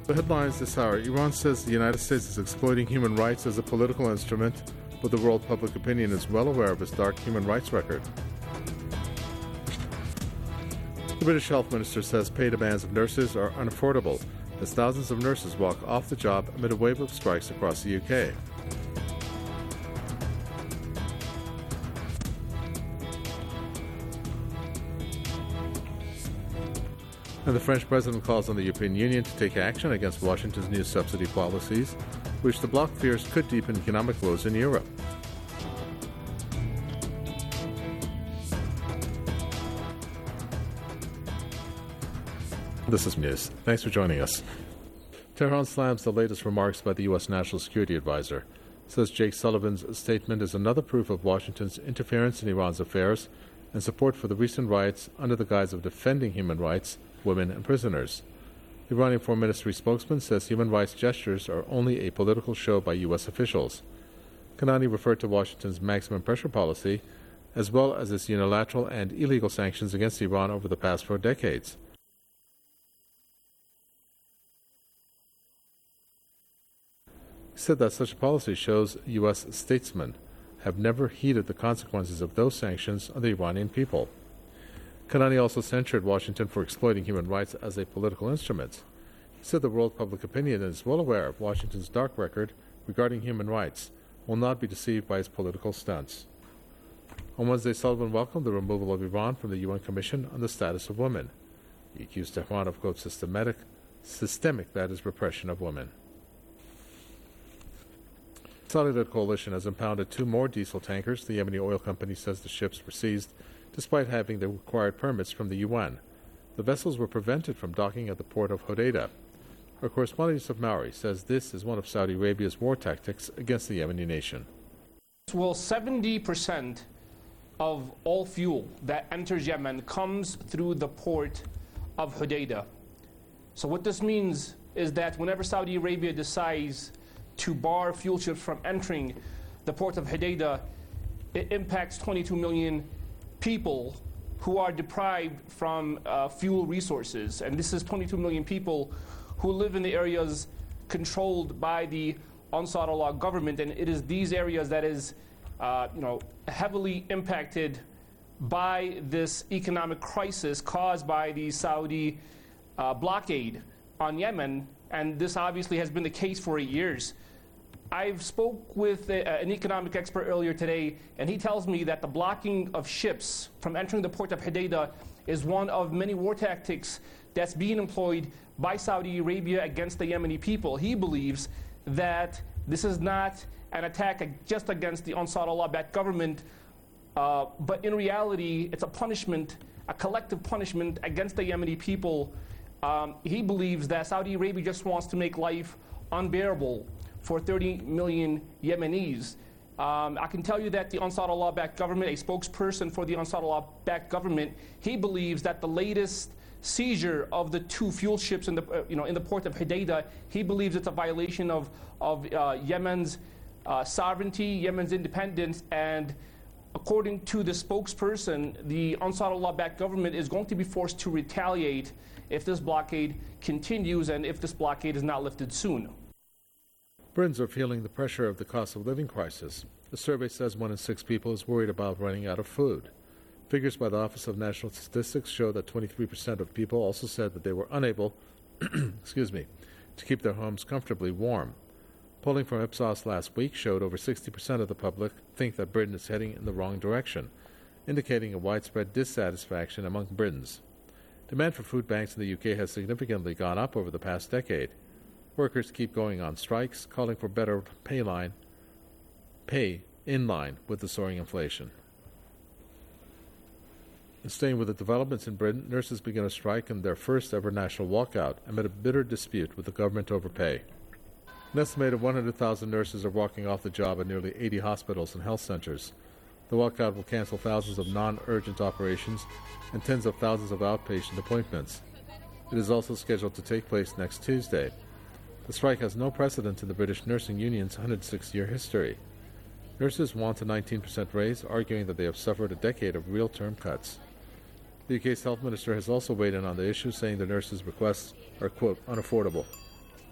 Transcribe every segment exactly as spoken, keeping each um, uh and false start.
The headlines this hour: Iran says the United States is exploiting human rights as a political instrument, but the world public opinion is well aware of its dark human rights record. The British Health Minister says pay demands of nurses are unaffordable as thousands of nurses walk off the job amid a wave of strikes across the U K. And the French president calls on the European Union to take action against Washington's new subsidy policies, which the bloc fears could deepen economic woes in Europe. This is News. Thanks for joining us. Tehran slams the latest remarks by the U S National Security Advisor. Says Jake Sullivan's statement is another proof of Washington's interference in Iran's affairs and support for the recent riots under the guise of defending human rights, women, and prisoners. The Iranian Foreign Ministry spokesman says human rights gestures are only a political show by U S officials. Kanani referred to Washington's maximum pressure policy, as well as its unilateral and illegal sanctions against Iran over the past four decades. He said that such a policy shows U S statesmen have never heeded the consequences of those sanctions on the Iranian people. Kanani also censured Washington for exploiting human rights as a political instrument. He said the world public opinion is well aware of Washington's dark record regarding human rights, will not be deceived by its political stunts. On Wednesday, Sullivan welcomed the removal of Iran from the U N Commission on the Status of Women. He accused Tehran of, quote, systematic, systemic, that is, repression of women. The Saudi-led coalition has impounded two more diesel tankers. The Yemeni oil company says the ships were seized despite having the required permits from the U N. The vessels were prevented from docking at the port of Hodeidah. Our correspondent Yusuf Mauri says this is one of Saudi Arabia's war tactics against the Yemeni nation. Well, seventy percent of all fuel that enters Yemen comes through the port of Hodeidah. So what this means is that whenever Saudi Arabia decides to bar fuel ships from entering the port of Hodeidah, it impacts twenty-two million people who are deprived from uh, fuel resources. And this is twenty-two million people who live in the areas controlled by the Ansarullah government. And it is these areas that is uh, you know, heavily impacted by this economic crisis caused by the Saudi uh, blockade on Yemen. And this obviously has been the case for eight years. I've spoke with a, an economic expert earlier today, and he tells me that the blocking of ships from entering the port of Hodeidah is one of many war tactics that's being employed by Saudi Arabia against the Yemeni people. He believes that this is not an attack just against the Ansarullah-backed government, uh, but in reality, it's a punishment, a collective punishment against the Yemeni people. Um, he believes that Saudi Arabia just wants to make life unbearable for thirty million Yemenis. Um, I can tell you that the Ansarullah-backed government, a spokesperson for the Ansarullah-backed government, he believes that the latest seizure of the two fuel ships in the, uh, you know, in the port of Hodeidah, he believes it's a violation of, of uh, Yemen's uh, sovereignty, Yemen's independence, and according to the spokesperson, the Ansarullah-backed government is going to be forced to retaliate if this blockade continues and if this blockade is not lifted soon. Britons are feeling the pressure of the cost of living crisis. A survey says one in six people is worried about running out of food. Figures by the Office of National Statistics show that twenty-three percent of people also said that they were unable excuse me, to keep their homes comfortably warm. Polling from Ipsos last week showed over sixty percent of the public think that Britain is heading in the wrong direction, indicating a widespread dissatisfaction among Britons. Demand for food banks in the U K has significantly gone up over the past decade. Workers keep going on strikes, calling for better pay line, pay in line with the soaring inflation. And staying with the developments in Britain, nurses begin a strike in their first ever national walkout amid a bitter dispute with the government over pay. An estimated one hundred thousand nurses are walking off the job at nearly eighty hospitals and health centers. The walkout will cancel thousands of non-urgent operations and tens of thousands of outpatient appointments. It is also scheduled to take place next Tuesday. The strike has no precedent in the British Nursing Union's one hundred six year history. Nurses want a nineteen percent raise, arguing that they have suffered a decade of real term cuts. The U K's health minister has also weighed in on the issue, saying the nurses' requests are, quote, unaffordable.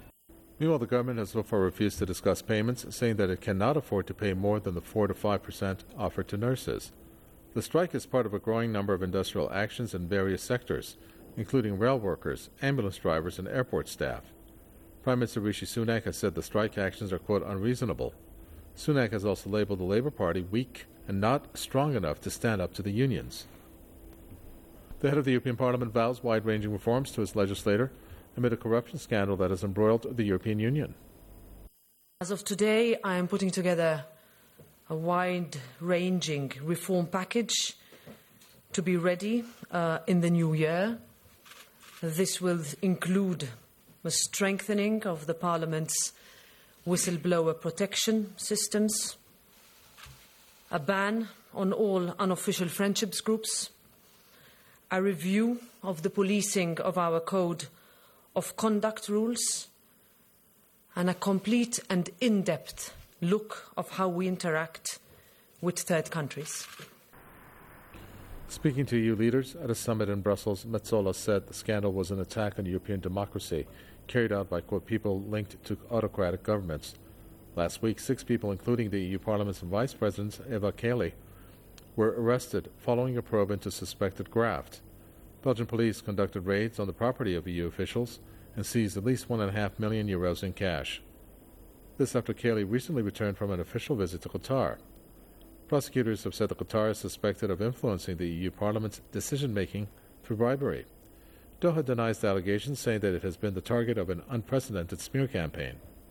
Meanwhile, the government has so far refused to discuss payments, saying that it cannot afford to pay more than the four to five percent offered to nurses. The strike is part of a growing number of industrial actions in various sectors, including rail workers, ambulance drivers, and airport staff. Prime Minister Rishi Sunak has said the strike actions are, quote, unreasonable. Sunak has also labeled the Labour Party weak and not strong enough to stand up to the unions. The head of the European Parliament vows wide-ranging reforms to his legislator amid a corruption scandal that has embroiled the European Union. As of today, I am putting together a wide-ranging reform package to be ready uh, in the new year. This will include a strengthening of the Parliament's whistleblower protection systems, a ban on all unofficial friendships groups, a review of the policing of our code of conduct rules, and a complete and in-depth look of how we interact with third countries. Speaking to E U leaders at a summit in Brussels, Metsola said the scandal was an attack on European democracy, carried out by, quote, people linked to autocratic governments. Last week, six people, including the E U Parliament's Vice President Eva Kaili, were arrested following a probe into suspected graft. Belgian police conducted raids on the property of E U officials and seized at least one and a half million euros in cash. This after Kaili recently returned from an official visit to Qatar. Prosecutors have said that Qatar is suspected of influencing the E U Parliament's decision-making through bribery. Doha denies the allegations, saying that it has been the target of an unprecedented smear campaign.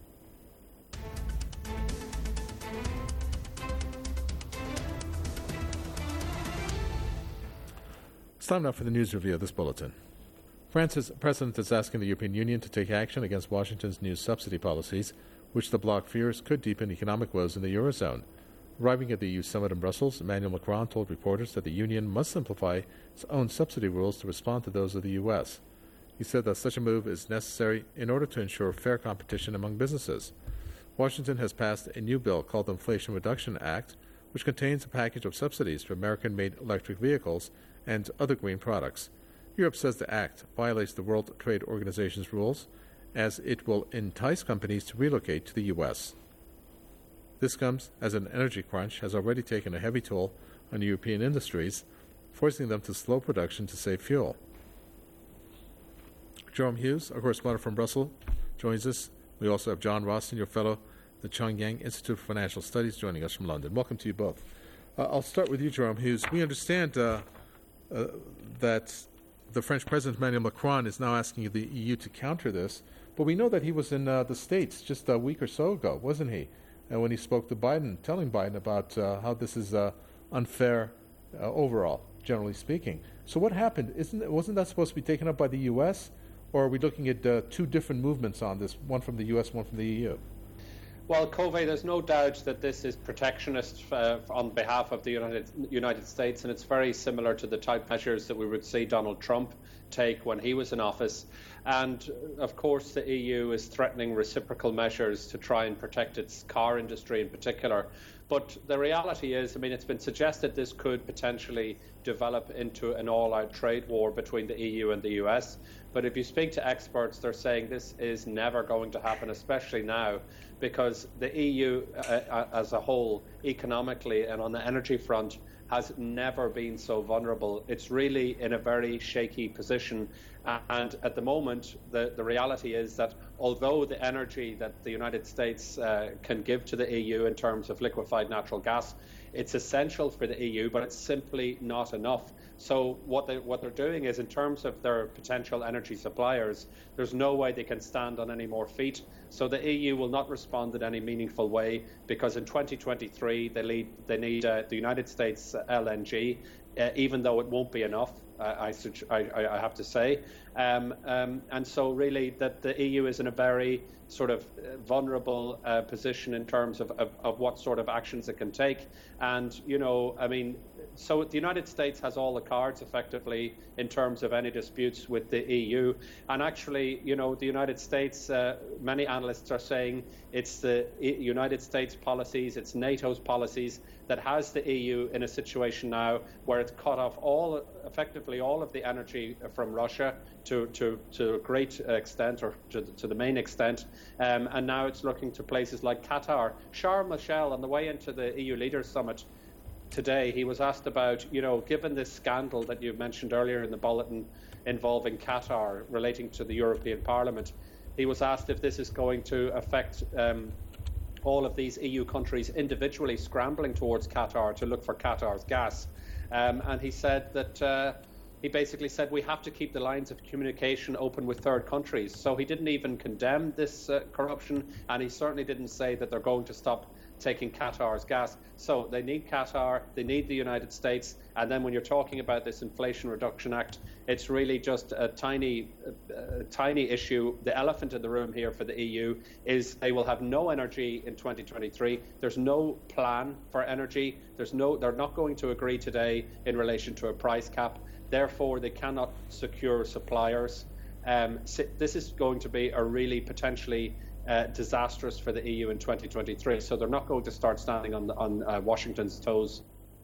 It's time now for the news review of this bulletin. France's president is asking the European Union to take action against Washington's new subsidy policies, which the bloc fears could deepen economic woes in the Eurozone. Arriving at the E U summit in Brussels, Emmanuel Macron told reporters that the Union must simplify its own subsidy rules to respond to those of the U S. He said that such a move is necessary in order to ensure fair competition among businesses. Washington has passed a new bill called the Inflation Reduction Act, which contains a package of subsidies for American-made electric vehicles and other green products. Europe says the act violates the World Trade Organization's rules, as it will entice companies to relocate to the U S. This comes as an energy crunch has already taken a heavy toll on European industries, forcing them to slow production to save fuel. Jerome Hughes, our correspondent from Brussels, joins us. We also have John Rostin, your fellow at the Chongyang Institute for Financial Studies, joining us from London. Welcome to you both. Uh, I'll start with you, Jerome Hughes. We understand uh, uh, that the French President Emmanuel Macron is now asking the E U to counter this, but we know that he was in uh, the States just a week or so ago, wasn't he? And when he spoke to Biden, telling Biden about uh, how this is uh, unfair uh, overall, generally speaking. So what happened? Isn't wasn't that supposed to be taken up by the U S, or are we looking at uh, two different movements on this, one from the U S, one from the E U? Well, Covey, there's no doubt that this is protectionist uh, on behalf of the United, United States, and it's very similar to the type measures that we would see Donald Trump take when he was in office. And, of course, the E U is threatening reciprocal measures to try and protect its car industry in particular. But the reality is, I mean, it's been suggested this could potentially develop into an all-out trade war between the E U and the U S. But if you speak to experts, they're saying this is never going to happen, especially now, because the E U uh, as a whole, economically and on the energy front, has never been so vulnerable. It's really in a very shaky position. Uh, and at the moment, the, the reality is that although the energy that the United States uh, can give to the E U in terms of liquefied natural gas, it's essential for the E U, but it's simply not enough. So what, they, what they're doing is, in terms of their potential energy suppliers, there's no way they can stand on any more feet. So the E U will not respond in any meaningful way, because in twenty twenty-three they, lead, they need uh, the United States L N G, uh, even though it won't be enough, uh, I, I, I have to say. Um, um, and so really that the E U is in a very sort of vulnerable uh, position in terms of, of, of what sort of actions it can take. And, you know, I mean, so the United States has all the cards effectively in terms of any disputes with the E U. And actually, you know, the United States, uh, many analysts are saying it's the United States policies, it's NATO's policies that has the E U in a situation now where it's cut off all, effectively all of the energy from Russia to, to, to a great extent, or to, to the main extent, um, and now it's looking to places like Qatar. Charles Michel, on the way into the E U Leaders Summit today, he was asked about, you know, given this scandal that you mentioned earlier in the bulletin involving Qatar relating to the European Parliament, he was asked if this is going to affect um, all of these E U countries individually scrambling towards Qatar to look for Qatar's gas. Um, and he said that uh, he basically said we have to keep the lines of communication open with third countries. So he didn't even condemn this uh, corruption, and he certainly didn't say that they're going to stop taking Qatar's gas. So they need Qatar, they need the United States, and then when you're talking about this Inflation Reduction Act, it's really just a tiny, uh, tiny issue. The elephant in the room here for the E U is they will have no energy in twenty twenty-three. There's no plan for energy. There's no, they're not going to agree today in relation to a price cap. Therefore, they cannot secure suppliers. Um, this is going to be a really potentially Uh, disastrous for the E U in twenty twenty-three. So they're not going to start standing on, on uh, Washington's toes.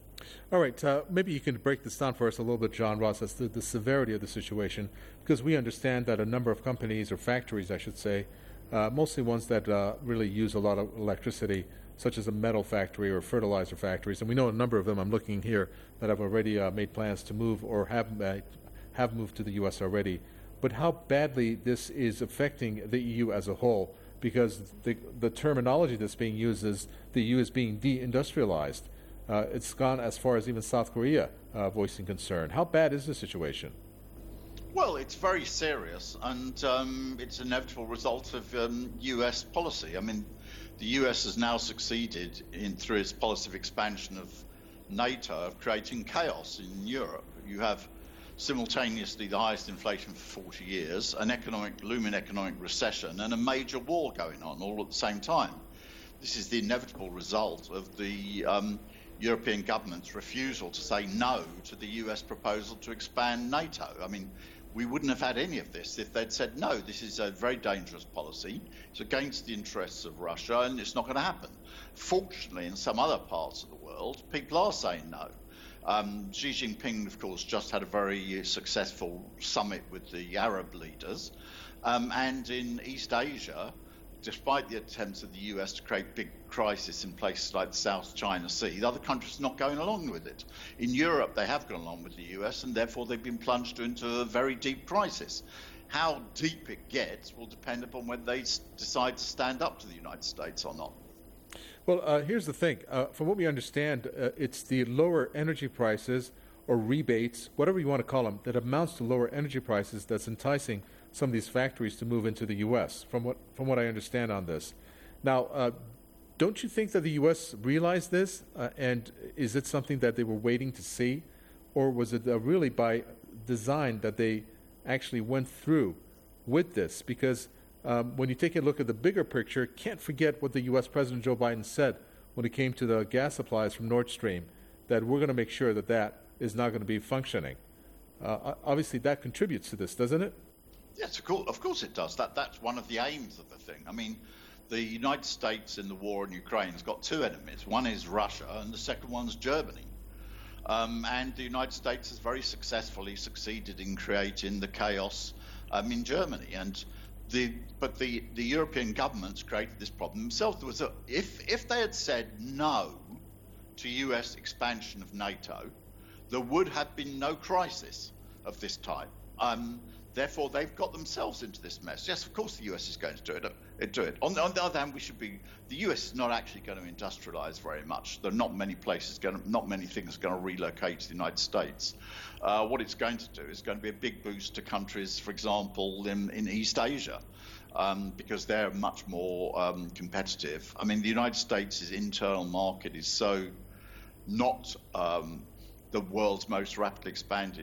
All right, uh, maybe you can break this down for us a little bit, John Ross, as to the severity of the situation, because we understand that a number of companies, or factories, I should say, uh, mostly ones that uh, really use a lot of electricity, such as a metal factory or fertilizer factories, and we know a number of them, I'm looking here, that have already uh, made plans to move or have, uh, have moved to the U S already. But how badly this is affecting the E U as a whole, because the, the terminology that's being used is the E U is being deindustrialized. Uh, it's gone as far as even South Korea uh, voicing concern. How bad is the situation? Well, it's very serious, and um, it's an inevitable result of um, U S policy. I mean, the U S has now succeeded in, through its policy of expansion of NATO, of creating chaos in Europe. You have simultaneously the highest inflation for forty years, an economic, looming economic recession, and a major war going on all at the same time. This is the inevitable result of the um, European government's refusal to say no to the U S proposal to expand NATO. I mean, we wouldn't have had any of this if they'd said no, this is a very dangerous policy, it's against the interests of Russia, and it's not going to happen. Fortunately, in some other parts of the world, people are saying no. Um, Xi Jinping, of course, just had a very successful summit with the Arab leaders. Um, and in East Asia, despite the attempts of the U S to create big crisis in places like the South China Sea, the other countries are not going along with it. In Europe, they have gone along with the U S, and therefore they've been plunged into a very deep crisis. How deep it gets will depend upon whether they s- decide to stand up to the United States or not. Well, uh, here's the thing. Uh, from what we understand, uh, it's the lower energy prices or rebates, whatever you want to call them, that amounts to lower energy prices that's enticing some of these factories to move into the U S, from what from what I understand on this. Now, uh, don't you think that the U S realized this, uh, and is it something that they were waiting to see, or was it uh, really by design that they actually went through with this? Because Um, when you take a look at the bigger picture, can't forget what the U S President Joe Biden said when it came to the gas supplies from Nord Stream, that we're going to make sure that that is not going to be functioning. Uh, obviously, that contributes to this, doesn't it? Yes, of course, of course it does. That That's one of the aims of the thing. I mean, the United States in the war in Ukraine has got two enemies. One is Russia, and the second one's Germany. Um, and the United States has very successfully succeeded in creating the chaos um, in Germany. And The, but the, the European governments created this problem themselves. There was a, if, if they had said no to U S expansion of NATO, there would have been no crisis of this type. Um, therefore, they've got themselves into this mess. Yes, of course the U S is going to do it. Uh, do it. On, on the other hand, we should be. The U S is not actually going to industrialize very much. There are not many places going to, not many things going to relocate to the United States. Uh, what it's going to do is going to be a big boost to countries, for example, in, in East Asia, um, because they're much more um, competitive. I mean, the United States' internal market is so not um, the world's most rapidly expanded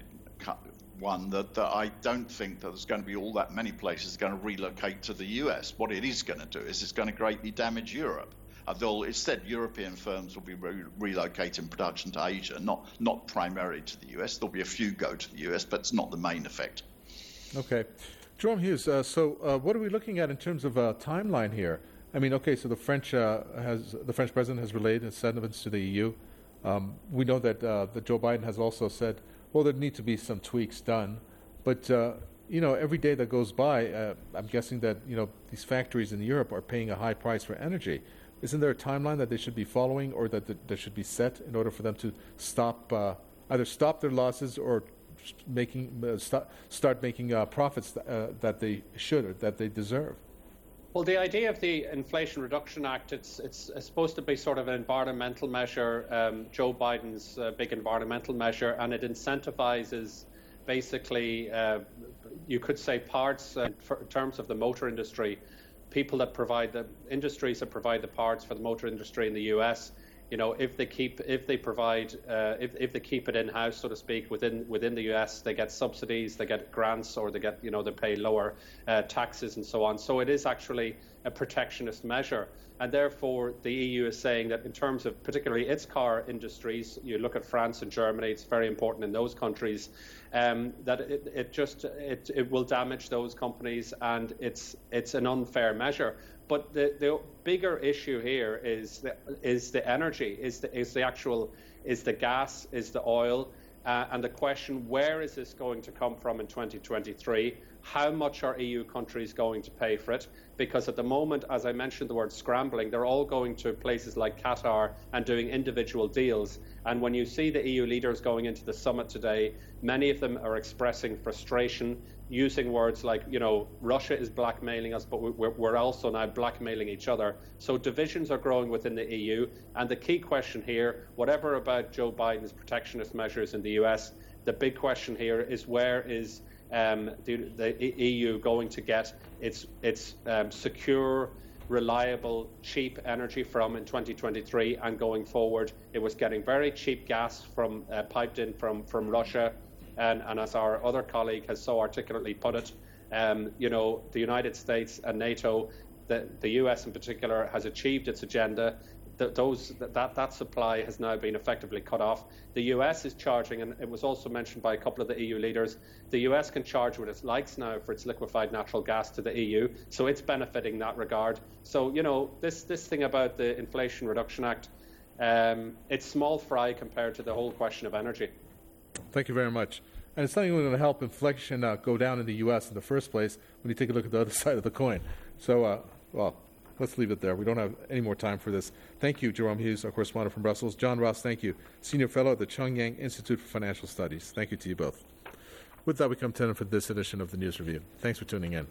one that, that I don't think that there's going to be all that many places going to relocate to the U S. What it is going to do is it's going to greatly damage Europe. Uh, instead, European firms will be re- relocating production to Asia, not not primarily to the U S. There'll be a few go to the U S, but it's not the main effect. Okay. Jerome Hughes, uh, so uh, what are we looking at in terms of a timeline here? I mean, okay, so the French uh, has the French president has relayed his sentiments to the E U. Um, we know that, uh, that Joe Biden has also said, well, there need to be some tweaks done. But uh, you know, every day that goes by, uh, I'm guessing that, you know, these factories in Europe are paying a high price for energy. Isn't there a timeline that they should be following, or that th- that should be set in order for them to stop, uh, either stop their losses or making uh, st- start making uh, profits th- uh, that they should or that they deserve? Well, the idea of the Inflation Reduction Act, it's it's, it's supposed to be sort of an environmental measure, um, Joe Biden's uh, big environmental measure, and it incentivizes basically, uh, you could say, parts uh, for, in terms of the motor industry, people that provide the industries that provide the parts for the motor industry in the U S. You know, if they keep, if they provide, uh, if if they keep it in house, so to speak, within within the U S, they get subsidies, they get grants, or they get, you know, they pay lower uh, taxes and so on. So it is actually a protectionist measure, and therefore the E U is saying that in terms of particularly its car industries, you look at France and Germany, it's very important in those countries, um, that it, it just it it will damage those companies, and it's it's an unfair measure. But the, the bigger issue here is the, is the energy, is the is the actual, is the gas, is the oil, uh, and the question, where is this going to come from in twenty twenty-three? How much are E U countries going to pay for it? Because at the moment, as I mentioned the word scrambling, they're all going to places like Qatar and doing individual deals. And when you see the E U leaders going into the summit today, many of them are expressing frustration, using words like, you know, Russia is blackmailing us, but we're, we're also now blackmailing each other. So divisions are growing within the E U. And the key question here, whatever about Joe Biden's protectionist measures in the U S, the big question here is where is um, the, the E U going to get its, its um, secure, reliable, cheap energy from in twenty twenty-three and going forward. It was getting very cheap gas from uh, piped in from, from Russia. And, and as our other colleague has so articulately put it, um, you know, the United States and NATO, the, the U S in particular, has achieved its agenda. The, those that that supply has now been effectively cut off. The U S is charging, and it was also mentioned by a couple of the E U leaders, the U S can charge what it likes now for its liquefied natural gas to the E U, so it's benefiting in that regard. So, you know, this, this thing about the Inflation Reduction Act, um, it's small fry compared to the whole question of energy. Thank you very much. And it's not even going to help inflation uh, go down in the U S in the first place when you take a look at the other side of the coin. So, uh, well, let's leave it there. We don't have any more time for this. Thank you, Jerome Hughes, our correspondent from Brussels. John Ross, thank you, Senior Fellow at the Chongyang Institute for Financial Studies. Thank you to you both. With that, we come to an end for this edition of the News Review. Thanks for tuning in.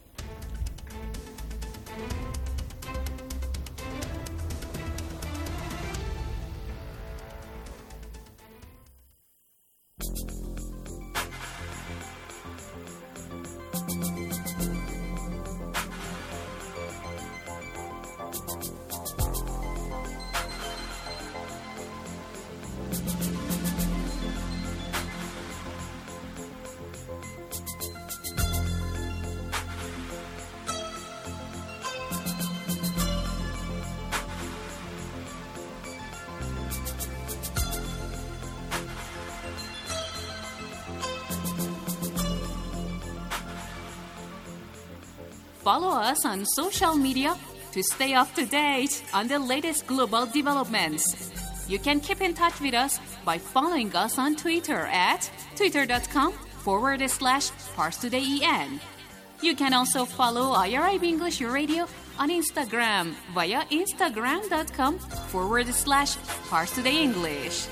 Follow us on social media to stay up to date on the latest global developments. You can keep in touch with us by following us on Twitter at twitter.com forward slash ParsTodayEN. You can also follow I R I B English Radio on Instagram via instagram.com forward slash ParsTodayEnglish.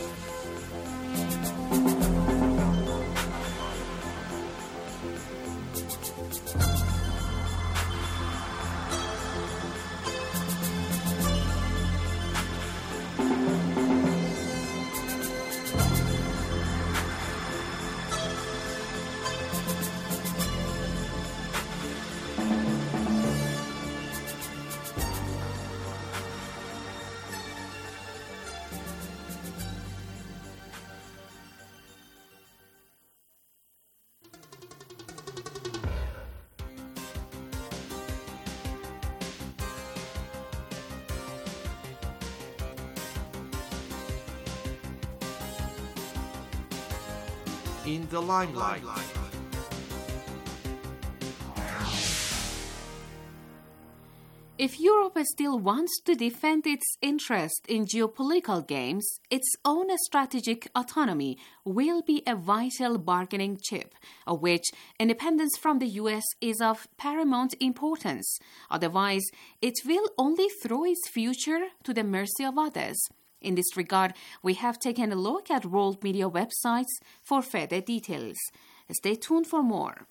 In the limelight. If Europe still wants to defend its interest in geopolitical games, its own strategic autonomy will be a vital bargaining chip, of which independence from the U S is of paramount importance. Otherwise, it will only throw its future to the mercy of others. In this regard, we have taken a look at world media websites for further details. Stay tuned for more.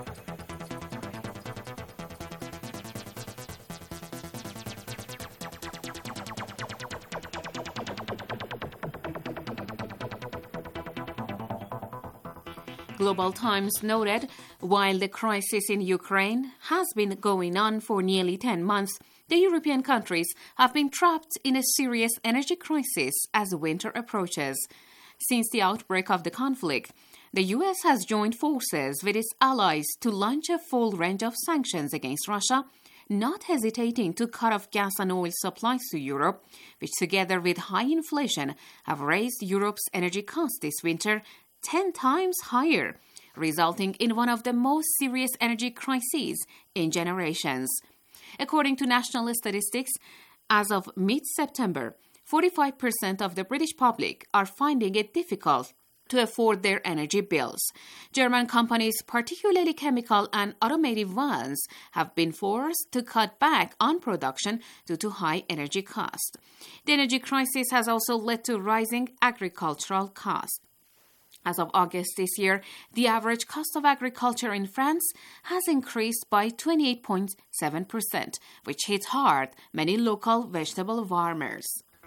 Global Times noted, while the crisis in Ukraine has been going on for nearly ten months, the European countries have been trapped in a serious energy crisis as winter approaches. Since the outbreak of the conflict, the U S has joined forces with its allies to launch a full range of sanctions against Russia, not hesitating to cut off gas and oil supplies to Europe, which together with high inflation have raised Europe's energy costs this winter ten times higher, resulting in one of the most serious energy crises in generations. According to national statistics, as of mid-September, forty-five percent of the British public are finding it difficult to afford their energy bills. German companies, particularly chemical and automotive ones, have been forced to cut back on production due to high energy costs. The energy crisis has also led to rising agricultural costs. As of August this year, the average cost of agriculture in France has increased by twenty-eight point seven percent, which hit hard many local vegetable farmers.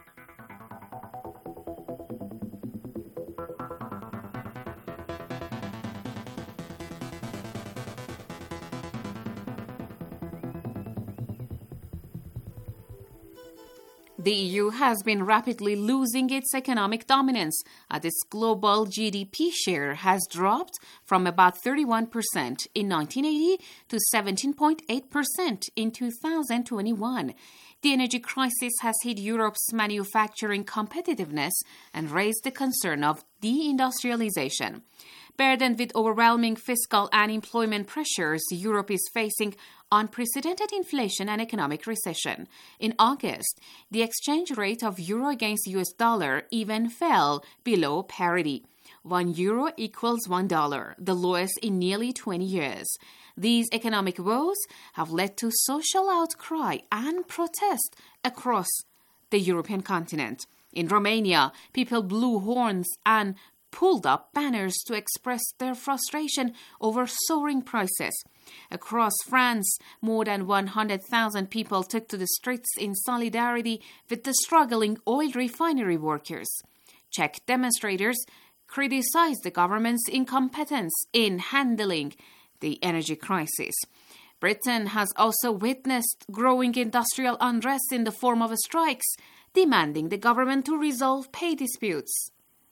The E U has been rapidly losing its economic dominance, as its global G D P share has dropped from about thirty-one percent in nineteen eighty to seventeen point eight percent in two thousand twenty-one. The energy crisis has hit Europe's manufacturing competitiveness and raised the concern of deindustrialization. Burdened with overwhelming fiscal and employment pressures, Europe is facing unprecedented inflation and economic recession. In August, the exchange rate of euro against U S dollar even fell below parity. One euro equals one dollar, the lowest in nearly twenty years. These economic woes have led to social outcry and protest across the European continent. In Romania, people blew horns and pulled up banners to express their frustration over soaring prices. Across France, more than one hundred thousand people took to the streets in solidarity with the struggling oil refinery workers. Czech demonstrators criticized the government's incompetence in handling the energy crisis. Britain has also witnessed growing industrial unrest in the form of strikes, demanding the government to resolve pay disputes.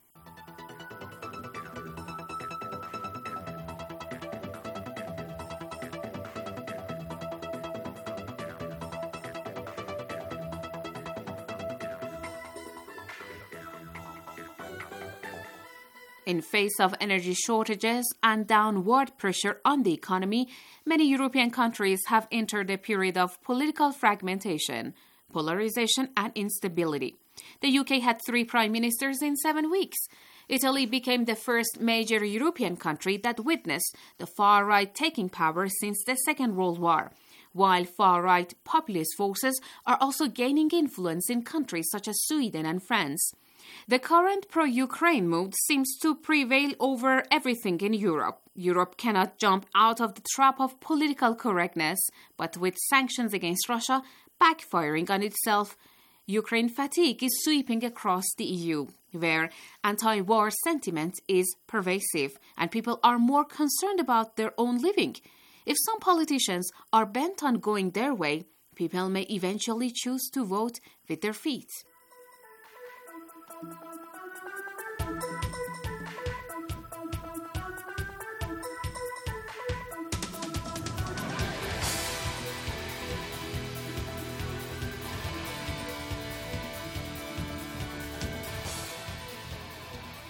In face of energy shortages and downward pressure on the economy, many European countries have entered a period of political fragmentation, polarization, and instability. The U K had three prime ministers in seven weeks. Italy became the first major European country that witnessed the far-right taking power since the Second World War, while far-right populist forces are also gaining influence in countries such as Sweden and France. The current pro-Ukraine mood seems to prevail over everything in Europe. Europe cannot jump out of the trap of political correctness, but with sanctions against Russia backfiring on itself, Ukraine fatigue is sweeping across the E U, where anti-war sentiment is pervasive and people are more concerned about their own living. If some politicians are bent on going their way, people may eventually choose to vote with their feet.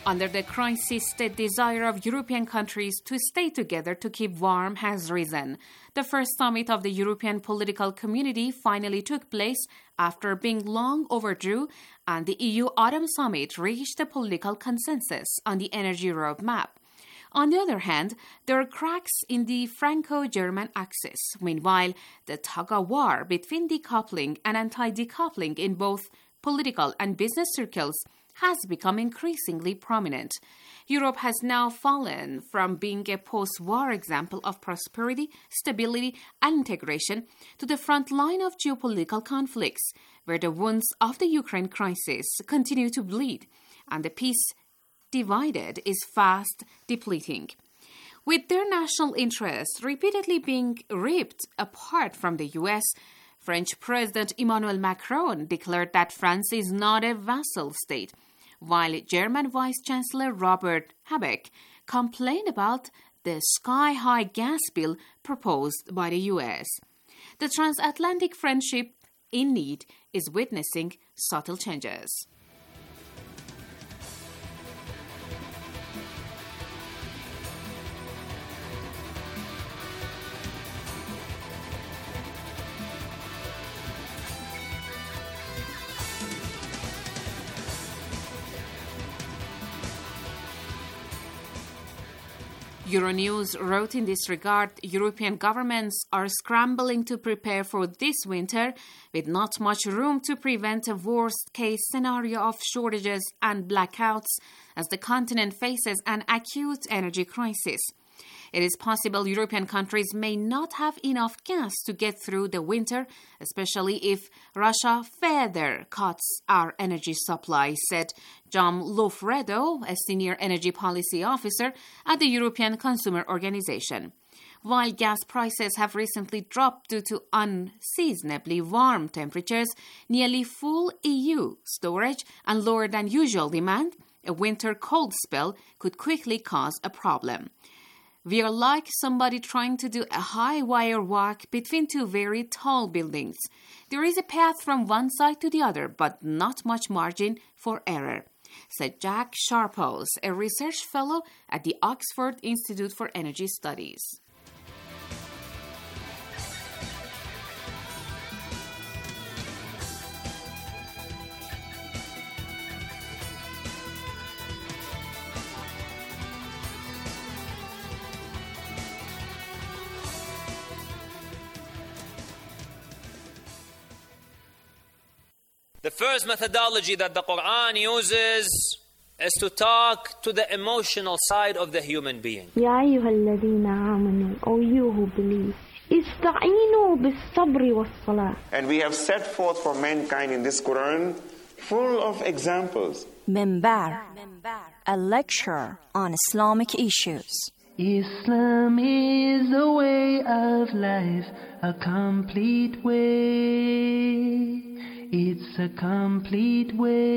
Under the crisis, the desire of European countries to stay together to keep warm has risen. The first summit of the European political community finally took place after being long overdue, and the E U Autumn Summit reached a political consensus on the energy roadmap. On the other hand, there are cracks in the Franco-German axis. Meanwhile, the tug-of-war between decoupling and anti-decoupling in both political and business circles has become increasingly prominent. Europe has now fallen from being a post-war example of prosperity, stability, and integration to the front line of geopolitical conflicts, where the wounds of the Ukraine crisis continue to bleed, and the peace divided is fast depleting. With their national interests repeatedly being ripped apart from the U S, French President Emmanuel Macron declared that France is not a vassal state, while German Vice-Chancellor Robert Habeck complained about the sky-high gas bill proposed by the U S. The transatlantic friendship in need is witnessing subtle changes. Euronews wrote in this regard, European governments are scrambling to prepare for this winter with not much room to prevent a worst-case scenario of shortages and blackouts as the continent faces an acute energy crisis. It is possible European countries may not have enough gas to get through the winter, especially if Russia further cuts our energy supply, said John Loffredo, a senior energy policy officer at the European Consumer Organization. While gas prices have recently dropped due to unseasonably warm temperatures, nearly full E U storage, and lower than usual demand, a winter cold spell could quickly cause a problem. We are like somebody trying to do a high wire walk between two very tall buildings. There is a path from one side to the other, but not much margin for error, said Jack Sharples, a research fellow at the Oxford Institute for Energy Studies. The first methodology that the Quran uses is to talk to the emotional side of the human being. يا أيها الذين آمنوا, O you who believe, استعينوا بالصبر والصلاة. And we have set forth for mankind in this Quran full of examples. Minbar, a lecture on Islamic issues. Islam is a way of life, a complete way. It's a complete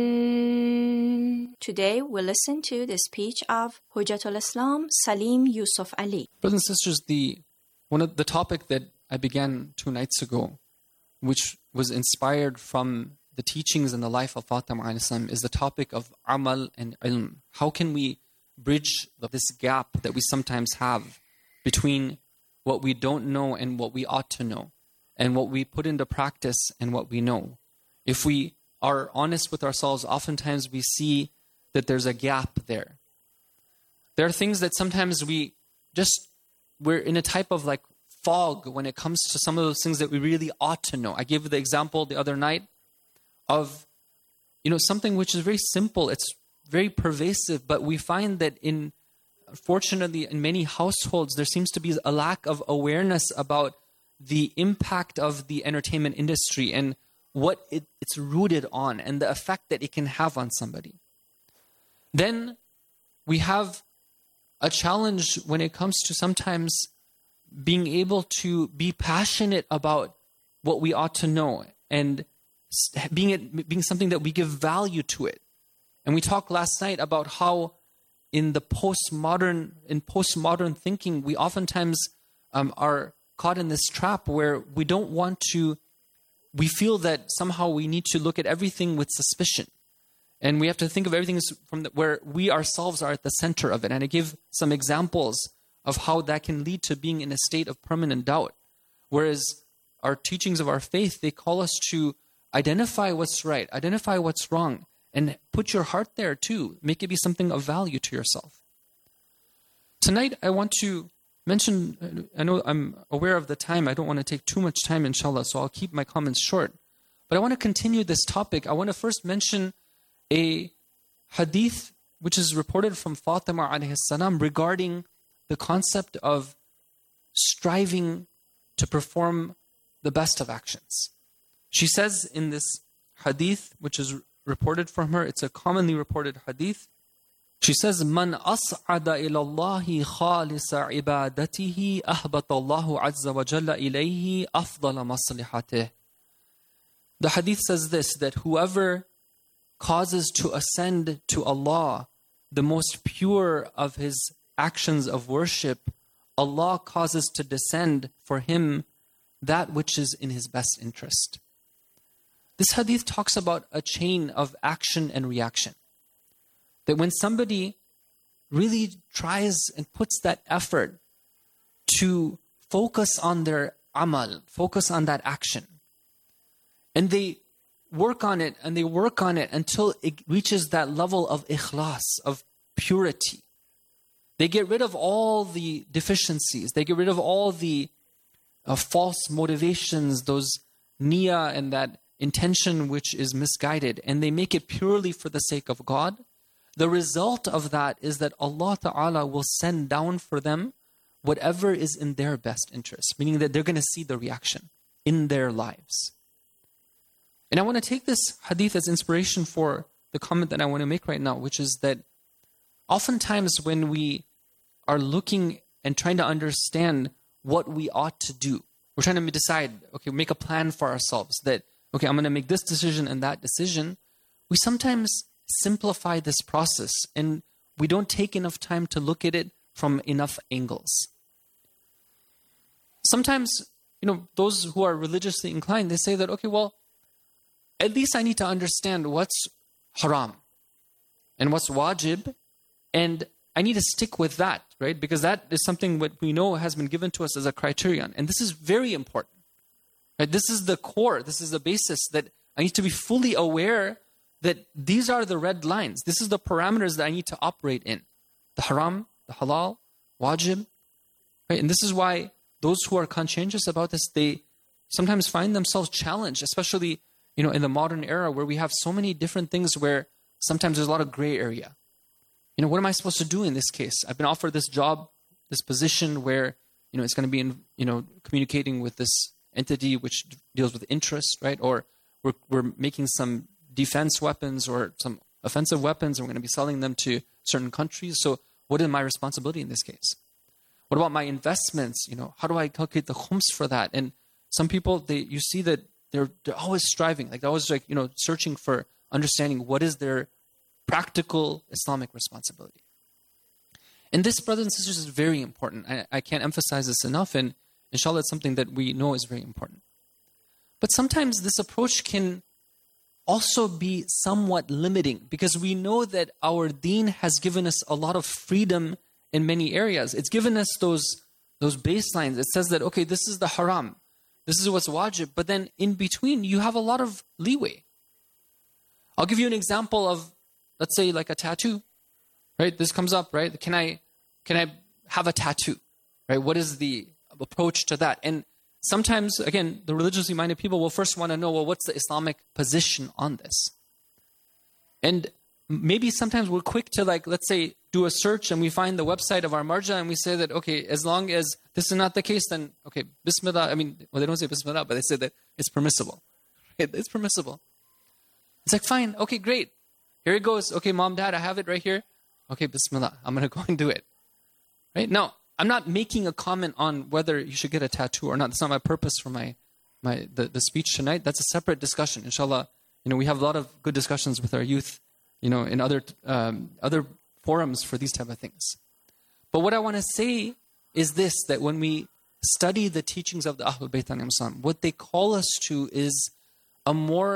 way. Today we listen to the speech of Hujjatul Islam Salim Yusuf Ali. Brothers and sisters, the one of the topic that I began two nights ago, which was inspired from the teachings and the life of Fatima alayhi salam, is the topic of amal and ilm. How can we bridge this gap that we sometimes have between what we don't know and what we ought to know, and what we put into practice and what we know? If we are honest with ourselves, oftentimes we see that there's a gap there. There are things that sometimes we just, we're in a type of like fog when it comes to some of those things that we really ought to know. I gave the example the other night of, you know, something which is very simple. It's very pervasive, but we find that in, fortunately, in many households, there seems to be a lack of awareness about the impact of the entertainment industry and what it, it's rooted on and the effect that it can have on somebody. Then we have a challenge when it comes to sometimes being able to be passionate about what we ought to know and being it being something that we give value to it. And we talked last night about how in the postmodern in postmodern thinking, we oftentimes um, are caught in this trap where we don't want to. We feel that somehow we need to look at everything with suspicion. And we have to think of everything from the, where we ourselves are at the center of it. And I give some examples of how that can lead to being in a state of permanent doubt. Whereas our teachings of our faith, they call us to identify what's right, identify what's wrong, and put your heart there too. Make it be something of value to yourself. Tonight, I want to mention, I know I'm aware of the time. I don't want to take too much time, inshallah, so I'll keep my comments short. But I want to continue this topic. I want to first mention a hadith which is reported from Fatima alayhi salam regarding the concept of striving to perform the best of actions. She says in this hadith, which is reported from her, it's a commonly reported hadith. She says, "Man as'ada ila Allahi khalisa ibadatihi ahbata Allahu azza wa jalla ilayhi afdala maslihatih." The hadith says this, that whoever causes to ascend to Allah the most pure of his actions of worship, Allah causes to descend for him that which is in his best interest. This hadith talks about a chain of action and reaction. That when somebody really tries and puts that effort to focus on their amal, focus on that action, and they work on it and they work on it until it reaches that level of ikhlas, of purity. They get rid of all the deficiencies. They get rid of all the uh, false motivations, those niyyah and that intention which is misguided, and they make it purely for the sake of God. The result of that is that Allah Ta'ala will send down for them whatever is in their best interest, meaning that they're going to see the reaction in their lives. And I want to take this hadith as inspiration for the comment that I want to make right now, which is that oftentimes when we are looking and trying to understand what we ought to do, we're trying to decide, okay, make a plan for ourselves that, okay, I'm going to make this decision and that decision. We sometimes simplify this process and we don't take enough time to look at it from enough angles. Sometimes, you know, those who are religiously inclined, they say that, okay, well, at least I need to understand what's haram and what's wajib, and I need to stick with that, right? Because that is something what we know has been given to us as a criterion. And this is very important. Right? This is the core, this is the basis that I need to be fully aware that these are the red lines. This is the parameters that I need to operate in. The haram, the halal, wajib. Right? And this is why those who are conscientious about this, they sometimes find themselves challenged, especially, you know, in the modern era where we have so many different things where sometimes there's a lot of gray area. You know, what am I supposed to do in this case? I've been offered this job, this position where, you know, it's going to be in, you know, communicating with this entity which deals with interest, right? Or we're we're making some defense weapons or some offensive weapons, and we're going to be selling them to certain countries. So what is my responsibility in this case? What about my investments? You know, how do I calculate the khums for that? And some people, they you see that they're they're always striving, like they're always like, you know, searching for understanding what is their practical Islamic responsibility. And this, brothers and sisters, is very important. I, I can't emphasize this enough, and inshallah, it's something that we know is very important. But sometimes this approach can also be somewhat limiting, because we know that our deen has given us a lot of freedom in many areas. It's given us those, those baselines. It says that, okay, this is the haram, this is what's wajib, but then in between, you have a lot of leeway. I'll give you an example of, let's say, like a tattoo, right? This comes up, right? Can I, can I have a tattoo, right? What is the approach to that? And sometimes, again, the religiously minded people will first want to know, well, what's the Islamic position on this? And maybe sometimes we're quick to, like, let's say, do a search and we find the website of our marja and we say that, okay, as long as this is not the case, then, okay, bismillah. I mean, well, they don't say bismillah, but they say that it's permissible. It's permissible. It's like, fine, okay, great. Here it goes. Okay, mom, dad, I have it right here. Okay, bismillah. I'm going to go and do it. Right? Now, I'm not making a comment on whether you should get a tattoo or not. That's not my purpose for my, my the, the speech tonight. That's a separate discussion. Inshallah, you know, we have a lot of good discussions with our youth, you know, in other um, other forums for these type of things. But what I want to say is this, that when we study the teachings of the Ahlul Bayt alayhim salam, what they call us to is a more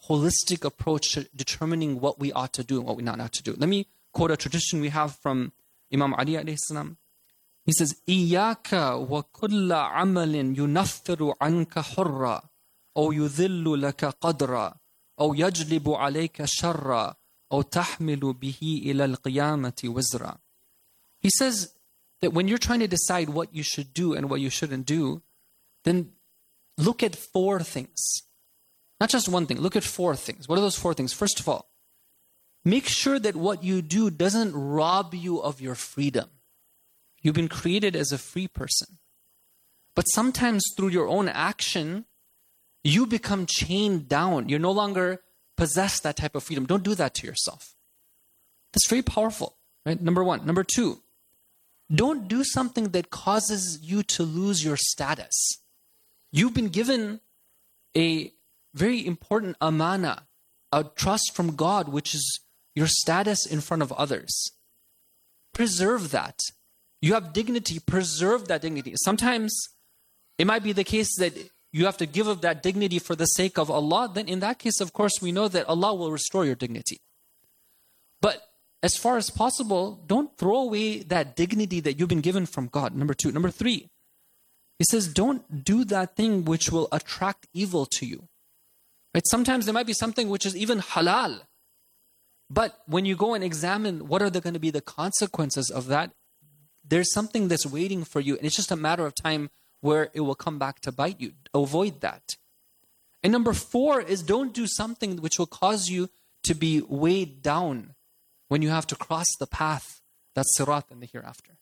holistic approach to determining what we ought to do and what we not ought to do. Let me quote a tradition we have from Imam Ali alayhi salam. He says, إِيَّاكَ وَكُلَّ عَمَلٍ يُنَفِّرُ عَنْكَ حُرًّا أَوْ يُذِلُّ لَكَ قَدْرًا أَوْ يَجْلِبُ عَلَيْكَ شَرًّا أَوْ تَحْمِلُ بِهِ إِلَى الْقِيَامَةِ وِزْرًا. He says that when you're trying to decide what you should do and what you shouldn't do, then look at four things. Not just one thing, look at four things. What are those four things? First of all, make sure that what you do doesn't rob you of your freedom. You've been created as a free person. But sometimes through your own action, you become chained down. You no longer possess that type of freedom. Don't do that to yourself. That's very powerful, right? Number one. Number two, don't do something that causes you to lose your status. You've been given a very important amana, a trust from God, which is your status in front of others. Preserve that. You have dignity, preserve that dignity. Sometimes it might be the case that you have to give up that dignity for the sake of Allah. Then in that case, of course, we know that Allah will restore your dignity. But as far as possible, don't throw away that dignity that you've been given from God. Number two. Number three, he says, don't do that thing which will attract evil to you. Right? Sometimes there might be something which is even halal. But when you go and examine what are the, going to be the consequences of that, there's something that's waiting for you. And it's just a matter of time where it will come back to bite you. Avoid that. And number four is don't do something which will cause you to be weighed down when you have to cross the path, that's sirat in the hereafter.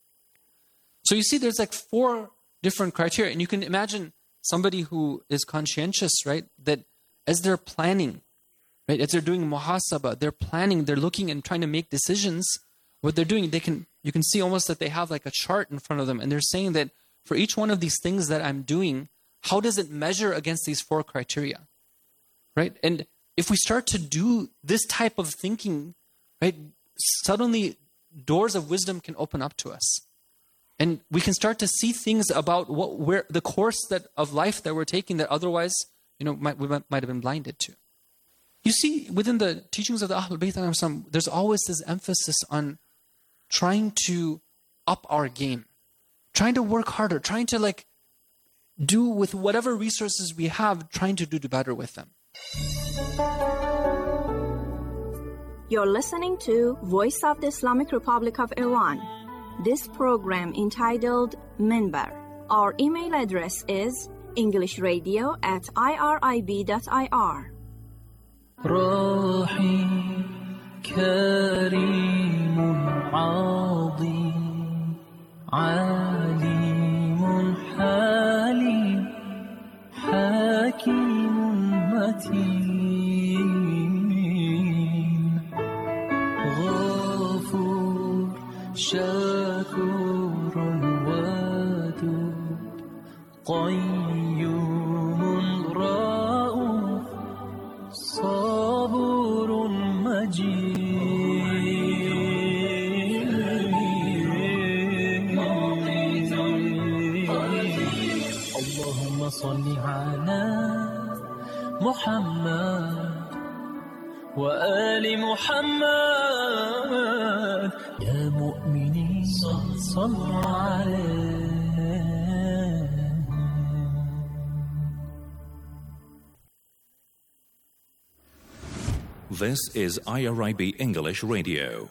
So you see there's like four different criteria. And you can imagine somebody who is conscientious, right? That as they're planning, right? As they're doing muhasabah, they're planning, they're looking and trying to make decisions. What they're doing, they can you can see almost that they have like a chart in front of them. And they're saying that for each one of these things that I'm doing, how does it measure against these four criteria? Right? And if we start to do this type of thinking, right, suddenly doors of wisdom can open up to us. And we can start to see things about what where the course that of life that we're taking that otherwise, you know, might, we might, might have been blinded to. You see, within the teachings of the Ahlul Bayt, there's always this emphasis on trying to up our game, trying to work harder, trying to like do with whatever resources we have, trying to do better with them. You're listening to Voice of the Islamic Republic of Iran. This program entitled Minbar. Our email address is englishradio at irib dot ir. رحيم كريم عظيم عليم حليم حكيم متين غفور شكور ودود قيوم رؤوف صبور مجيد اللهم صل على محمد وآل محمد يا مؤمنين صلوا عليه. This is I R I B English Radio.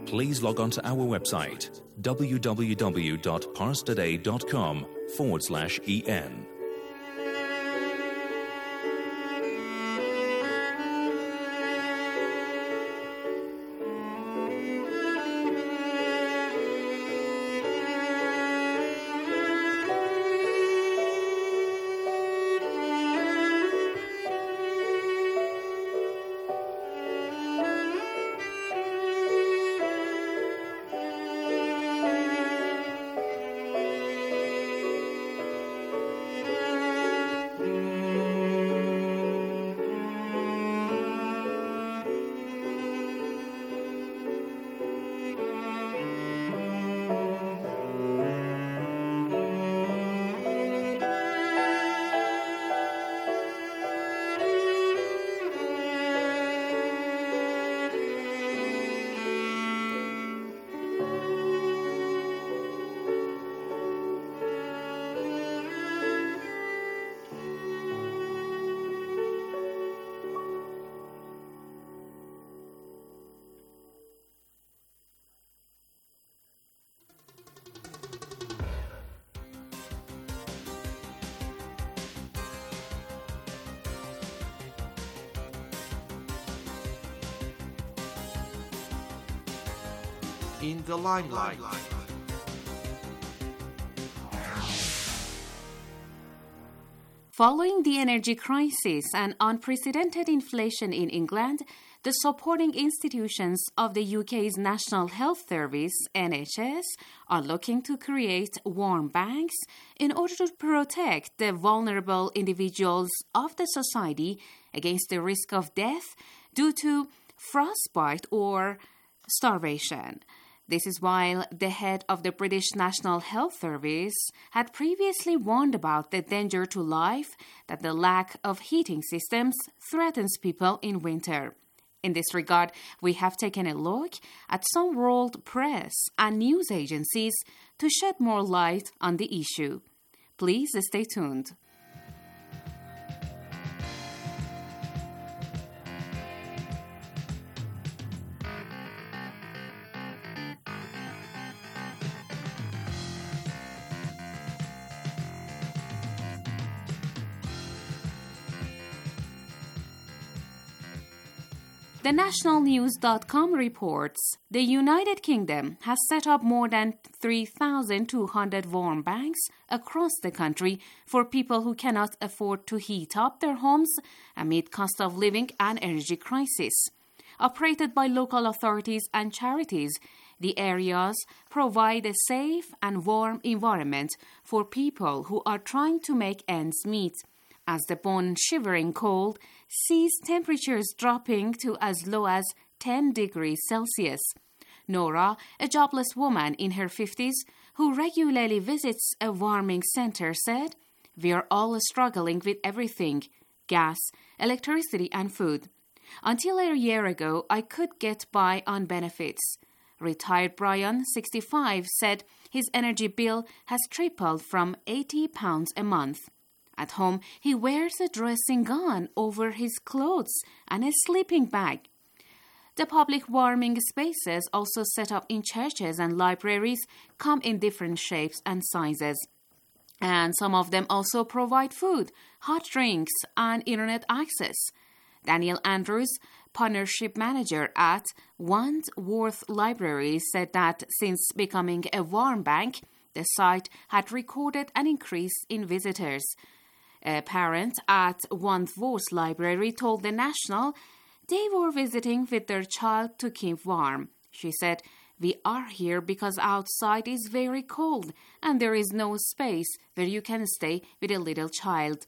please log on to our website www.parstoday.com forward slash en. In the limelight. Following the energy crisis and unprecedented inflation in England, the supporting institutions of the U K's National Health Service, N H S, are looking to create warm banks in order to protect the vulnerable individuals of the society against the risk of death due to frostbite or starvation. This is while the head of the British National Health Service had previously warned about the danger to life that the lack of heating systems threatens people in winter. In this regard, we have taken a look at some world press and news agencies to shed more light on the issue. Please stay tuned. The national news dot com reports the United Kingdom has set up more than three thousand two hundred warm banks across the country for people who cannot afford to heat up their homes amid cost of living and energy crisis. Operated by local authorities and charities, the areas provide a safe and warm environment for people who are trying to make ends meet, as the bone-shivering cold sees temperatures dropping to as low as ten degrees Celsius. Nora, a jobless woman in her fifties who regularly visits a warming center, said, "We are all struggling with everything, gas, electricity and food. Until a year ago, I could get by on benefits." Retired Brian, sixty-five, said his energy bill has tripled from eighty pounds a month. At home, he wears a dressing gown over his clothes and a sleeping bag. The public warming spaces, also set up in churches and libraries, come in different shapes and sizes. And some of them also provide food, hot drinks, and internet access. Daniel Andrews, partnership manager at Wandsworth Library, said that since becoming a warm bank, the site had recorded an increase in visitors. A parent at Wandsworth Library told The National they were visiting with their child to keep warm. She said, "We are here because outside is very cold and there is no space where you can stay with a little child."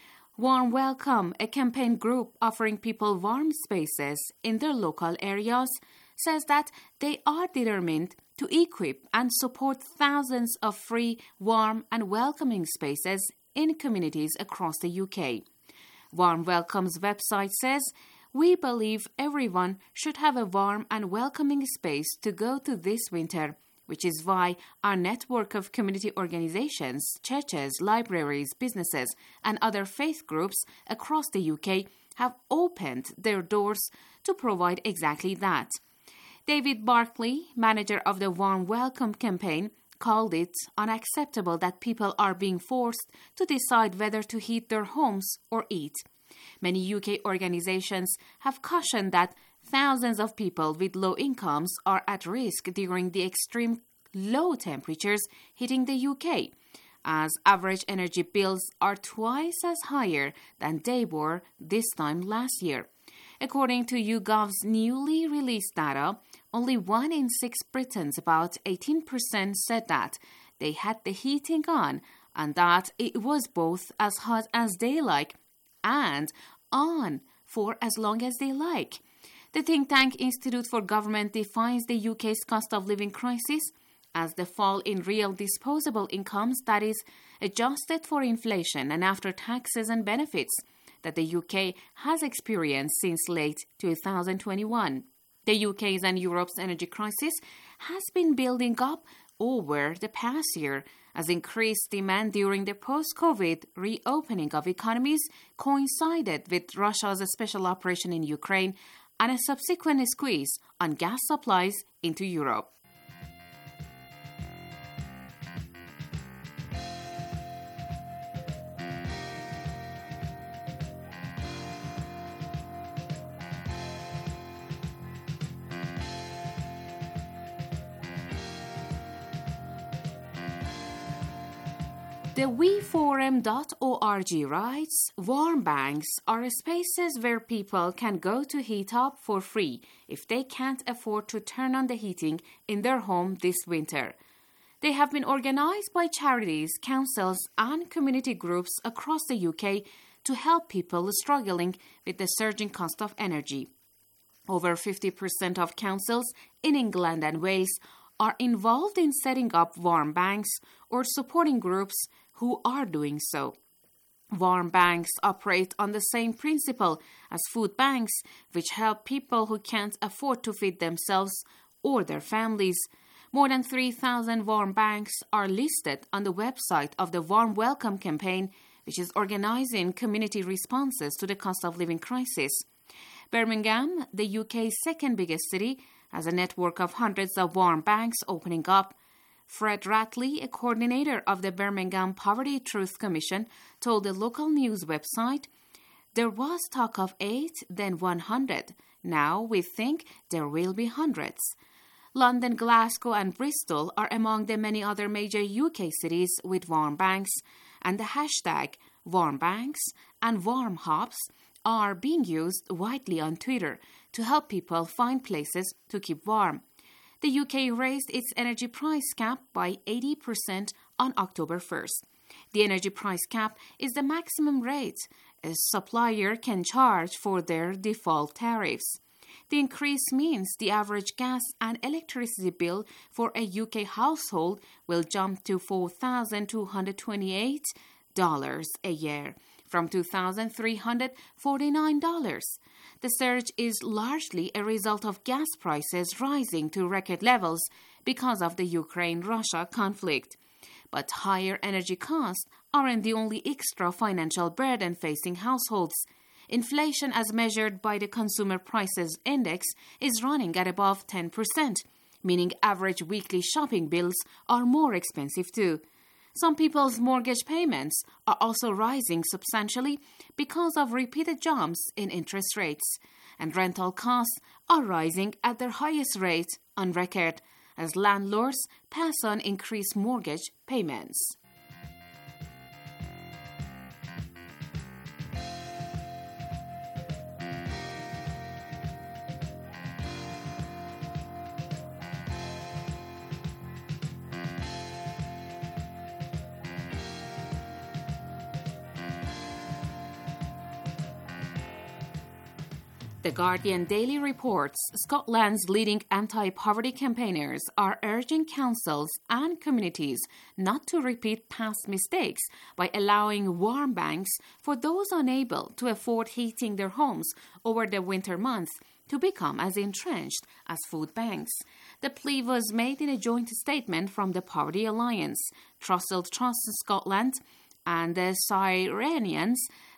Warm Welcome, a campaign group offering people warm spaces in their local areas, says that they are determined to equip and support thousands of free, warm and welcoming spaces in communities across the U K. Warm Welcome's website says, "We believe everyone should have a warm and welcoming space to go to this winter, which is why our network of community organizations, churches, libraries, businesses, and other faith groups across the U K have opened their doors to provide exactly that." David Barkley, manager of the Warm Welcome campaign, called it unacceptable that people are being forced to decide whether to heat their homes or eat. Many U K organizations have cautioned that thousands of people with low incomes are at risk during the extreme low temperatures hitting the U K, as average energy bills are twice as higher than they were this time last year. According to YouGov's newly released data, only one in six Britons, about eighteen percent, said that they had the heating on and that it was both as hot as they like and on for as long as they like. The think tank Institute for Government defines the U K's cost of living crisis as the fall in real disposable incomes that is adjusted for inflation and after taxes and benefits that the U K has experienced since late two thousand twenty-one. The U K's and Europe's energy crisis has been building up over the past year as increased demand during the post-COVID reopening of economies coincided with Russia's special operation in Ukraine and a subsequent squeeze on gas supplies into Europe. The we forum dot org writes, warm banks are spaces where people can go to heat up for free if they can't afford to turn on the heating in their home this winter. They have been organized by charities, councils, and community groups across the U K to help people struggling with the surging cost of energy. Over fifty percent of councils in England and Wales are involved in setting up warm banks or supporting groups who are doing so. Warm banks operate on the same principle as food banks, which help people who can't afford to feed themselves or their families. More than three thousand warm banks are listed on the website of the Warm Welcome campaign, which is organizing community responses to the cost of living crisis. Birmingham, the U K's second biggest city, has a network of hundreds of warm banks opening up. Fred Ratley, a coordinator of the Birmingham Poverty Truth Commission, told the local news website, "There was talk of eight, then one hundred. Now we think there will be hundreds." London, Glasgow and Bristol are among the many other major U K cities with warm banks, and the hashtag warm banks and warm hops are being used widely on Twitter to help people find places to keep warm. The U K raised its energy price cap by eighty percent on October first. The energy price cap is the maximum rate a supplier can charge for their default tariffs. The increase means the average gas and electricity bill for a U K household will jump to four thousand two hundred twenty-eight dollars a year, from two thousand three hundred forty-nine dollars. The surge is largely a result of gas prices rising to record levels because of the Ukraine-Russia conflict. But higher energy costs aren't the only extra financial burden facing households. Inflation, as measured by the Consumer Prices Index, is running at above ten percent, meaning average weekly shopping bills are more expensive too. Some people's mortgage payments are also rising substantially because of repeated jumps in interest rates, and rental costs are rising at their highest rate on record as landlords pass on increased mortgage payments. The Guardian Daily reports Scotland's leading anti-poverty campaigners are urging councils and communities not to repeat past mistakes by allowing warm banks for those unable to afford heating their homes over the winter months to become as entrenched as food banks. The plea was made in a joint statement from the Poverty Alliance, Trussell Trust Scotland, and the Cyrenians,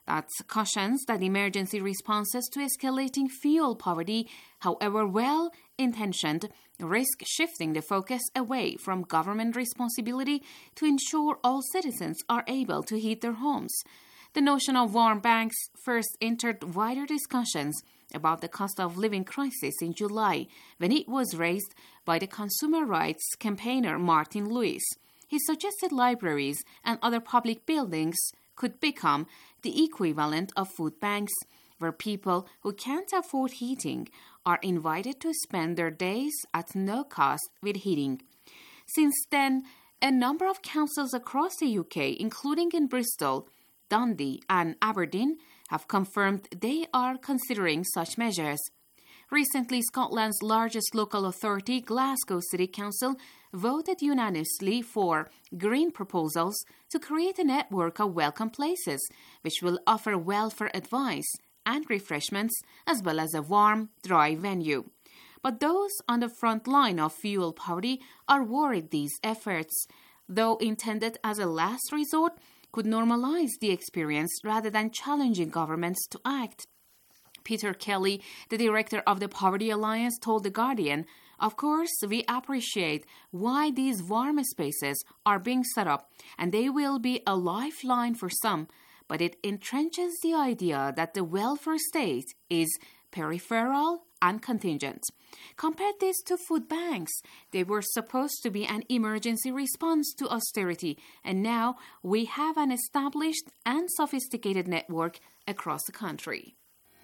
that cautions that emergency responses to escalating fuel poverty, however well-intentioned, risk shifting the focus away from government responsibility to ensure all citizens are able to heat their homes. The notion of warm banks first entered wider discussions about the cost of living crisis in July, when it was raised by the consumer rights campaigner Martin Lewis. He suggested libraries and other public buildings could become the equivalent of food banks, where people who can't afford heating are invited to spend their days at no cost with heating. Since then, a number of councils across the U K, including in Bristol, Dundee and Aberdeen, have confirmed they are considering such measures. Recently, Scotland's largest local authority, Glasgow City Council, voted unanimously for green proposals to create a network of welcome places, which will offer welfare advice and refreshments, as well as a warm, dry venue. But those on the front line of fuel poverty are worried these efforts, though intended as a last resort, could normalize the experience rather than challenging governments to act. Peter Kelly, the director of the Poverty Alliance, told The Guardian, "Of course, we appreciate why these warm spaces are being set up, and they will be a lifeline for some, but it entrenches the idea that the welfare state is peripheral and contingent. Compare this to food banks. They were supposed to be an emergency response to austerity, and now we have an established and sophisticated network across the country."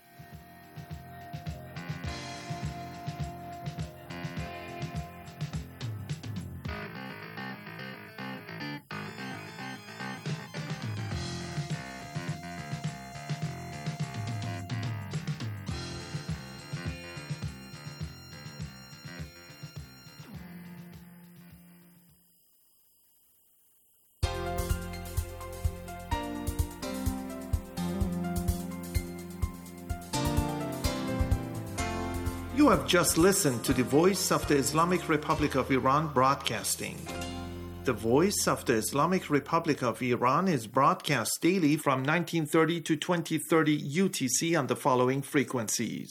You have just listened to the Voice of the Islamic Republic of Iran broadcasting. The Voice of the Islamic Republic of Iran is broadcast daily from nineteen thirty to twenty thirty U T C on the following frequencies.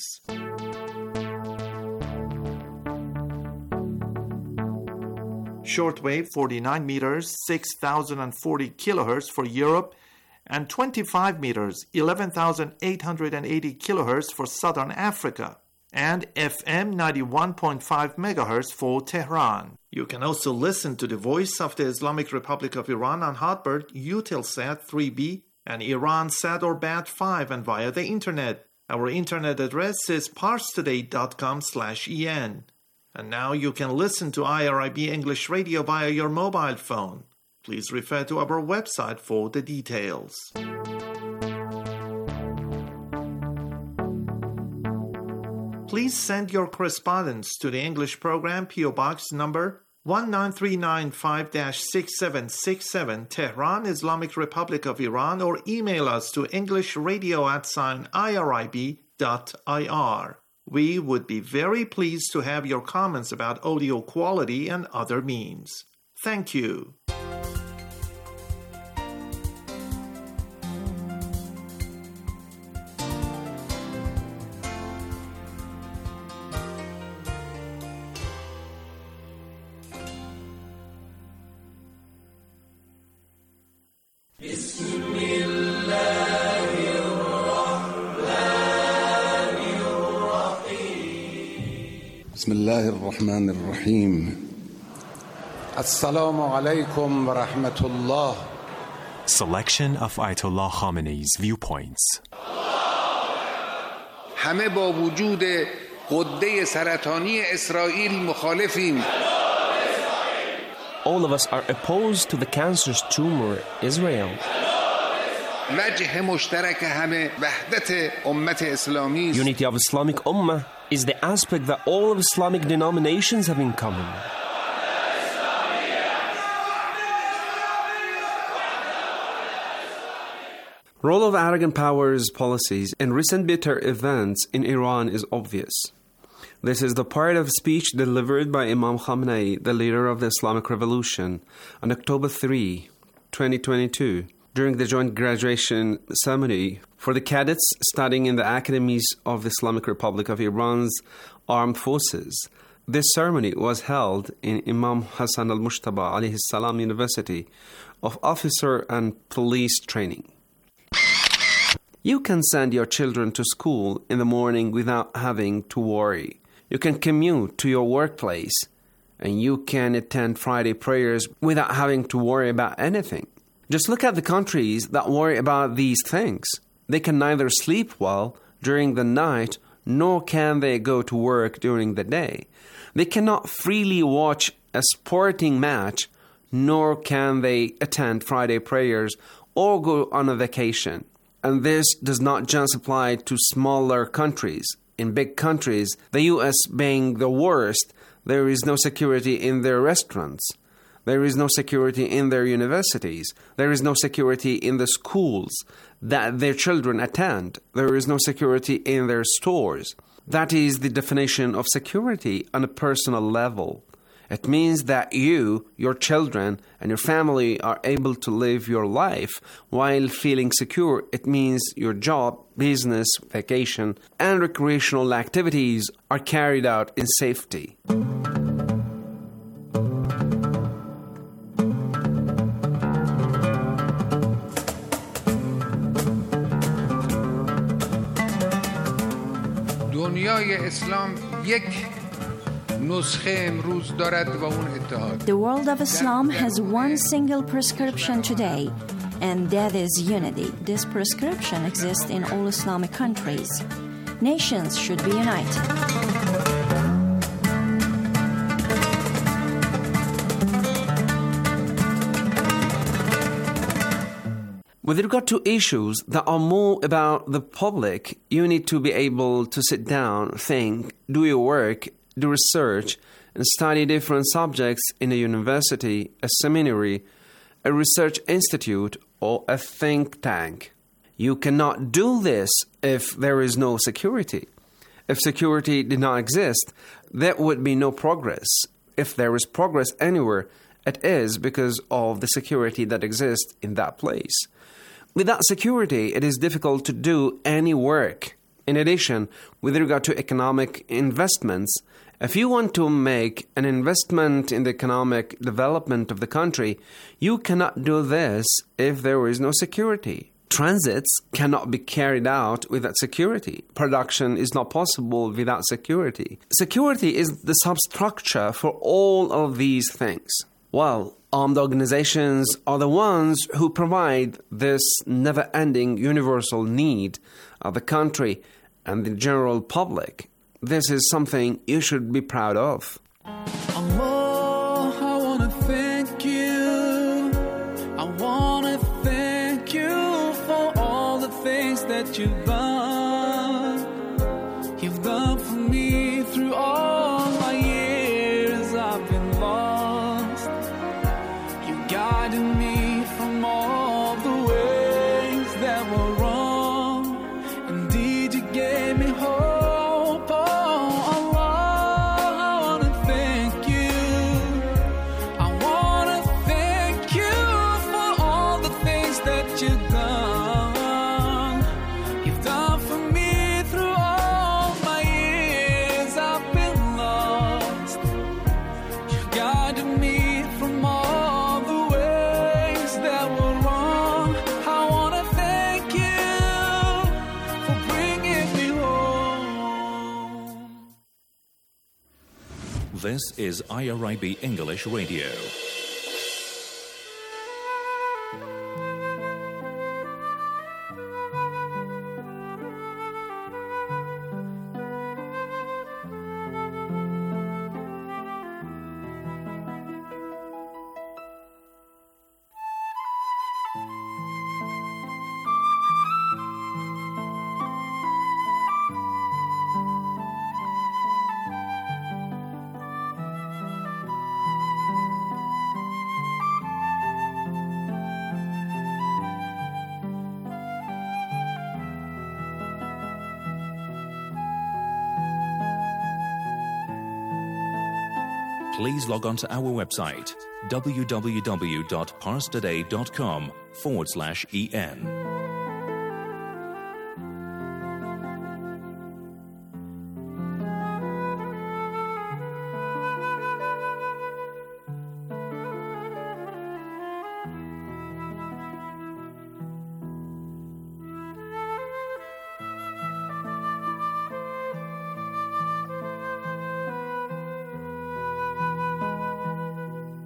Shortwave forty-nine meters, six thousand forty kilohertz for Europe, and twenty-five meters, eleven thousand eight hundred eighty kilohertz for Southern Africa, and F M ninety-one point five megahertz for Tehran. You can also listen to the Voice of the Islamic Republic of Iran on Hotbird, Eutelsat three B, and Iransat or Bat five, and via the Internet. Our Internet address is parstoday.com slash en. And now you can listen to I R I B English Radio via your mobile phone. Please refer to our website for the details. Please send your correspondence to the English program, P O Box number one nine three nine five dash six seven six seven, Tehran, Islamic Republic of Iran, or email us to englishradio at sign irib dot ir. We would be very pleased to have your comments about audio quality and other means. Thank you. بسم الله الرحمن الرحيم السلام عليكم ورحمة الله. Selection of Ayatollah Khamenei's viewpoints. همه با وجود غده سرطانی اسرائیل مخالفیم. All of us are opposed to the cancerous tumor Israel. وجه مشترک همه وحدت امت اسلامی. Unity of Islamic Ummah is the aspect that all of Islamic denominations have in common. Role of arrogant powers policies in recent bitter events in Iran is obvious. This is the part of speech delivered by Imam Khamenei, the leader of the Islamic Revolution, on October third, twenty twenty-two, during the joint graduation ceremony for the cadets studying in the academies of the Islamic Republic of Iran's armed forces. This ceremony was held in Imam Hassan al-Mushtaba alayhi salam University of Officer and Police Training. You can send your children to school in the morning without having to worry. You can commute to your workplace, and you can attend Friday prayers without having to worry about anything. Just look at the countries that worry about these things. They can neither sleep well during the night, nor can they go to work during the day. They cannot freely watch a sporting match, nor can they attend Friday prayers or go on a vacation. And this does not just apply to smaller countries. In big countries, the U S being the worst, there is no security in their restaurants. There is no security in their universities. There is no security in the schools that their children attend. There is no security in their stores. That is the definition of security on a personal level. It means that you, your children, and your family are able to live your life while feeling secure. It means your job, business, vacation, and recreational activities are carried out in safety. دنیای اسلام یک نسخه امروز دارد و اون اتحاد. The world of Islam has one single prescription today, and that is unity. This prescription exists in all Islamic countries. Nations should be united. With regard to issues that are more about the public, you need to be able to sit down, think, do your work, do research, and study different subjects in a university, a seminary, a research institute, or a think tank. You cannot do this if there is no security. If security did not exist, there would be no progress. If there is progress anywhere, it is because of the security that exists in that place. Without security, it is difficult to do any work. In addition, with regard to economic investments, if you want to make an investment in the economic development of the country, you cannot do this if there is no security. Transits cannot be carried out without security. Production is not possible without security. Security is the substructure for all of these things. Well, armed organizations are the ones who provide this never-ending universal need of the country and the general public. This is something you should be proud of. Allah, I want to thank you. I want to thank you for all the things that you've done. You've done for me through all my years I've been lost. You guided me from all the ways that were wrong. Indeed, you gave me hope. This is I R I B English Radio. please log on to our website w w w dot parstoday dot com forward slash en.